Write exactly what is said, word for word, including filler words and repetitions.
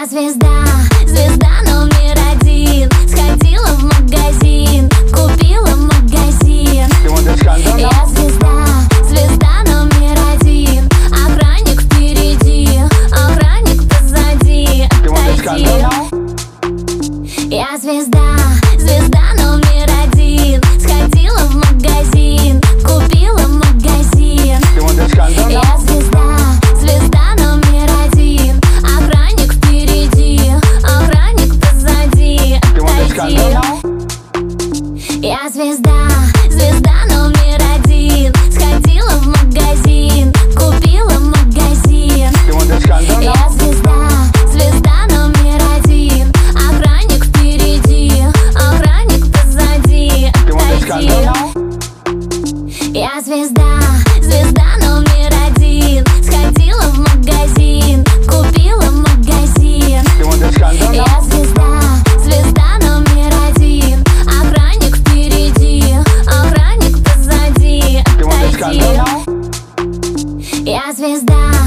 Я звезда, звезда номер один. Сходила в магазин, купила магазин. Я звезда, звезда номер один. Охранник впереди, охранник позади. Отойди. Я звезда, звезда номер один. Сходила в магазин, купила магазин. Я звезда, звезда номер один. Охранник впереди, охранник позади. Отойди. Я звезда, звезда номер один. Сходила в магазин, купила магазин. Я звезда, звезда номер один. Охранник впереди, охранник позади. Отойди. Я звезда, звезда номер один. Сходила в магазин, купила магазин. Я звезда, звезда номер один. Охранник впереди, охранник позади. Отойди. Я звезда.